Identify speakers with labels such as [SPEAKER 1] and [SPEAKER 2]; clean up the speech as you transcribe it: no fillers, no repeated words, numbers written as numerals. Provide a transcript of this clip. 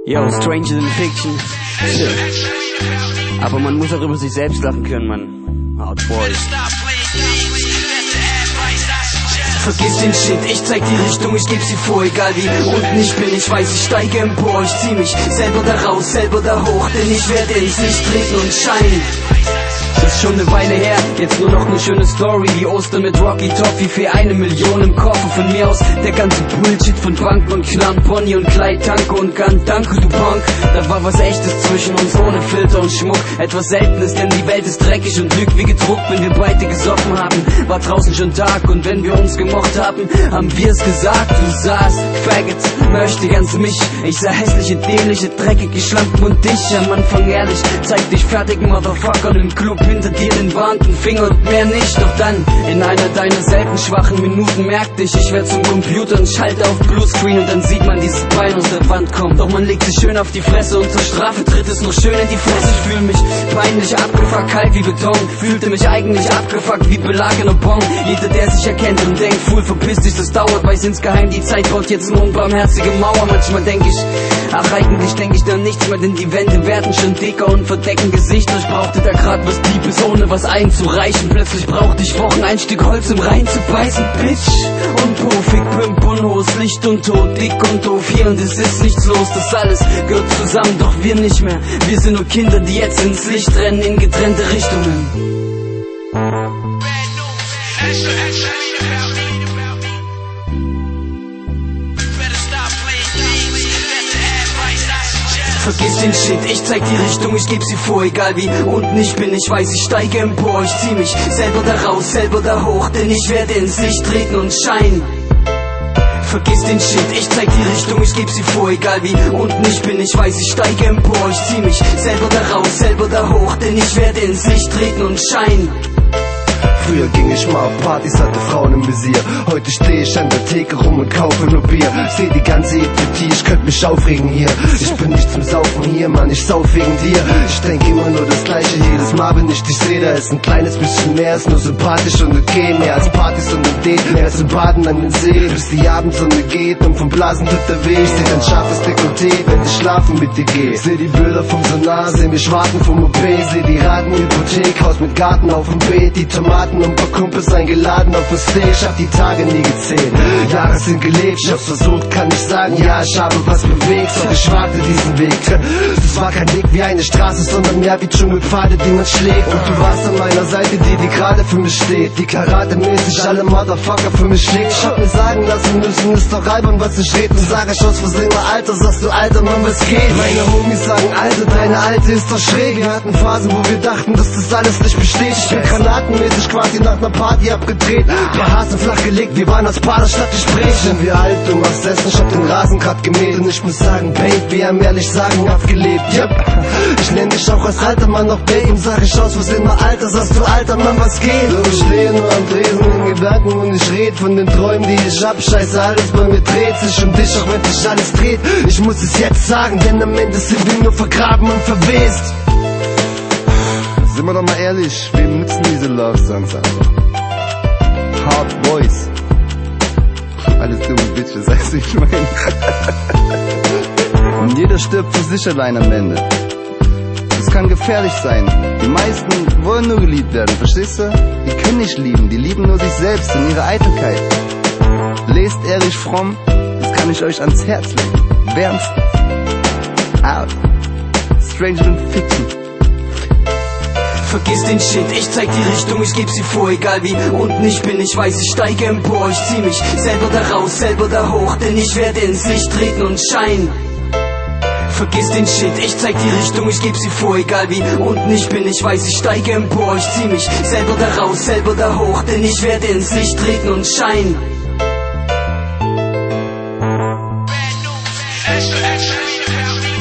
[SPEAKER 1] Yo, Stranger than Fiction. Shit. Aber man muss auch über sich selbst lachen können, man. Hard Boys.
[SPEAKER 2] Vergiss den Shit, ich zeig die Richtung, ich geb sie vor, egal wie unten ich bin, ich weiß, ich steige empor, ich zieh mich selber da raus, selber da hoch, denn ich werde ins Licht treten und scheinen. Ist schon eine Weile her, jetzt nur noch eine schöne Story, wie Ostern mit Rocky Toffee für 1 Million im Koffer. Von mir aus der ganze Bullshit von Banken und Knarren, Bonnie und Clyde, Tanke und Gun, danke du Punk. Da war was Echtes zwischen uns, ohne Filter und Schmuck, etwas Seltenes, denn die Welt ist dreckig und lügt wie gedruckt. Wenn wir beide gesoffen haben, war draußen schon Tag, und wenn wir uns gemocht haben, haben wir es gesagt. Du sahst Faggot, möchte ganz mich, ich sah hässliche, dämliche, dreckige Schlampen und dich. Am Anfang ehrlich, zeig dich fertigen Motherfuckern im Club, hinter dir den warnten Finger und mehr nicht. Doch dann, in einer deiner selten schwachen Minuten, merkte ich werd zum Computer und schalte auf Bluescreen, und dann sieht man dieses Bein aus der Wand kommen. Doch man legt sich schön auf die Fresse und zur Strafe tritt es noch schön in die Fresse. Ich fühle mich peinlich abgefuckt, kalt wie Beton, fühlte mich eigentlich abgefuckt wie belagener Bon. Jeder, der sich erkennt und denkt, Fool, verpiss dich, das dauert, weiß insgeheim, die Zeit baut jetzt eine unbarmherzige Mauer. Manchmal denk ich, ach eigentlich denk ich da nichts mehr, denn die Wände werden schon dicker und verdecken Gesichter. Ich brauchte da grad was Tiefes, ohne was einzureichen. Plötzlich brauchte ich Wochen ein Stück Holz, um reinzubeißen. Bitch und Puffig, Pimp und Hos, Licht und Tod, dick und doof, hier und es ist nichts los. Das alles gehört zusammen, doch wir nicht mehr. Wir sind nur Kinder, die jetzt ins Licht rennen, in getrennte Richtungen. Vergiss den Shit, ich zeig die Richtung, ich geb sie vor, egal wie unten ich bin, ich weiß, ich steige empor, ich zieh mich selber da raus, selber da hoch, denn ich werde ins Licht treten und scheinen. Vergiss den Shit, ich zeig die Richtung, ich geb sie vor, egal wie unten ich bin, ich weiß, ich steige empor, ich zieh mich selber da raus, selber da hoch, denn ich werde ins Licht treten und scheinen.
[SPEAKER 3] Früher ging ich mal auf Partys, hatte Frauen im Visier. Heute steh ich an der Theke rum und kaufe nur Bier. Seh die ganze Epidemie, ich könnt mich aufregen hier. Ich bin nicht zum Saufen hier, Mann, ich sauf wegen dir. Ich denk immer nur das Gleiche, jedes Mal, wenn ich dich seh, da ist ein kleines bisschen mehr, ist nur sympathisch und okay. Mehr als Partys und ein Date, mehr als ein Baden an den See. Bis die Abendsonne geht und vom Blasen tut der weh. Ich seh dein scharfes Dekolleté, wenn ich schlafen mit dir geh. Seh die Bilder vom Sonar, seh mich warten vom OP. Seh die Ratenhypothek, Haus mit Garten auf dem Beet, die Tomaten und ein paar Kumpels eingeladen auf den Stage. Hab die Tage nie gezählt, Jahre sind gelebt. Ich hab's versucht, kann ich sagen, ja, ich habe was bewegt. Doch ich wagte diesen Weg. Das war kein Weg wie eine Straße, sondern mehr wie Dschungelpfade, die man schlägt. Und du warst an meiner Seite, die gerade für mich steht, die karatemäßig alle Motherfucker für mich schlägt. Ich hab mir sagen lassen müssen, ist doch albern, was ich red. Und sag ich aus Versehen mal Alter, sagst du Alter, Mann, was geht? Meine Homies sagen, Alter, deine Alte ist doch schräg. Wir hatten Phasen, wo wir dachten, dass das alles nicht besteht. Ich bin granatenmäßig quasi nach ner Party abgedreht, paar Hasen flach gelegt, wir waren als Paar statt Gespräch. Sind wir alt, du machst Essen, ich hab den Rasen grad gemäht. Und ich muss sagen, Babe, wir haben ehrlich sagen, abgelebt. Yep. Ich nenn dich auch als alter Mann noch Babe, und sag ich aus Versehen mal Alter, sagst du alter Mann, was geht? So, ich stehe nur am Tresen in Gedanken und ich red von den Träumen, die ich hab. Scheiße, alles bei mir dreht sich um dich, auch wenn sich alles dreht. Ich muss es jetzt sagen, denn am Ende sind wir nur vergraben und verwest.
[SPEAKER 4] Sind wir doch mal ehrlich, wem nutzen diese Love Songs einfach? Hard Boys. Alles dumme Bitches, weißt du, ich mein. Und jeder stirbt für sich allein am Ende. Das kann gefährlich sein. Die meisten wollen nur geliebt werden, verstehst du? Die können nicht lieben, die lieben nur sich selbst und ihre Eitelkeit. Lest Erich Fromm, das kann ich euch ans Herz legen. Wärmstens. Out. Stranger than Fiction.
[SPEAKER 2] Vergiss den Shit, ich zeig die Richtung, ich geb sie vor, egal wie unten ich bin, ich weiß, ich steige empor, ich zieh mich selber da raus, selber da hoch, denn ich werde ins Licht treten und scheinen. Vergiss den Shit, ich zeig die Richtung, ich geb sie vor, egal wie unten ich bin, ich weiß, ich steige empor, ich zieh mich selber da raus, selber da hoch, denn ich werde ins Licht treten und scheinen.
[SPEAKER 5] Extra, extra,